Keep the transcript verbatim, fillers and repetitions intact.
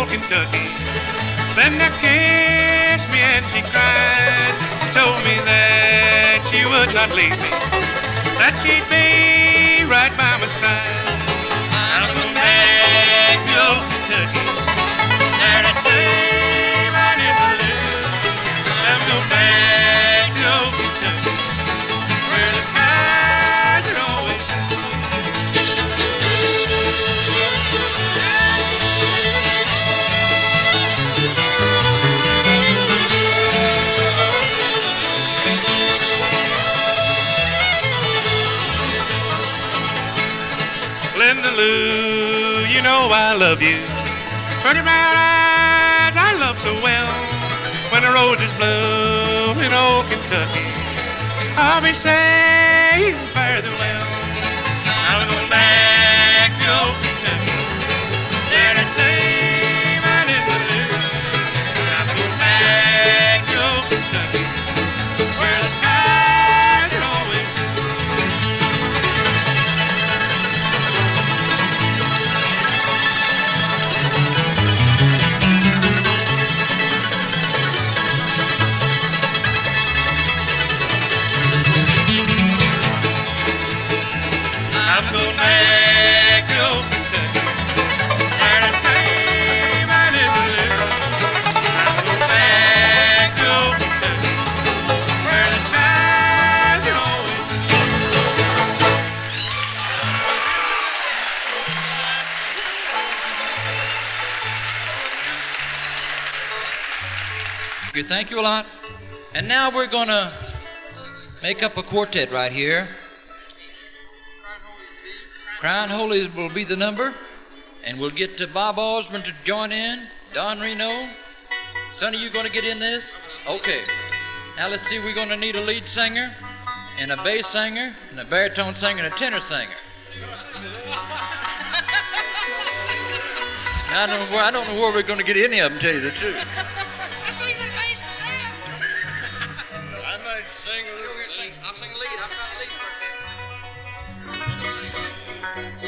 old Kentucky. Linda kissed me and she cried, told me that she would not leave me, that she'd be right by my side. I'm going back to old Kentucky, there to save right in the live. I'm going back to old Kentucky, where the skies are always blue. Linda Lou, you know I love you. Pretty brown eyes I love so well. When the roses bloom in old Kentucky, I'll be saying fare thee well. I'm going back to old Kentucky, there to save my little live. I'm going back to old Kentucky, where the skies are always blue. I'm going back to old Kentucky, there to save my little live. I'm going back to old Kentucky, where the skies are always blue. Thank you a lot. And now we're going to make up a quartet right here. Crown Holy will be the number, and we'll get to Bob Osborne to join in. Don Reno. Sonny, you going to get in this? Okay. Now let's see, we're going to need a lead singer, and a bass singer, and a baritone singer, and a tenor singer. Now, I don't know where, I don't know where we're going to get any of them, tell you the truth. I sing the bass myself. I might sing a little. I'll sing lead. I'll try the lead for a bit.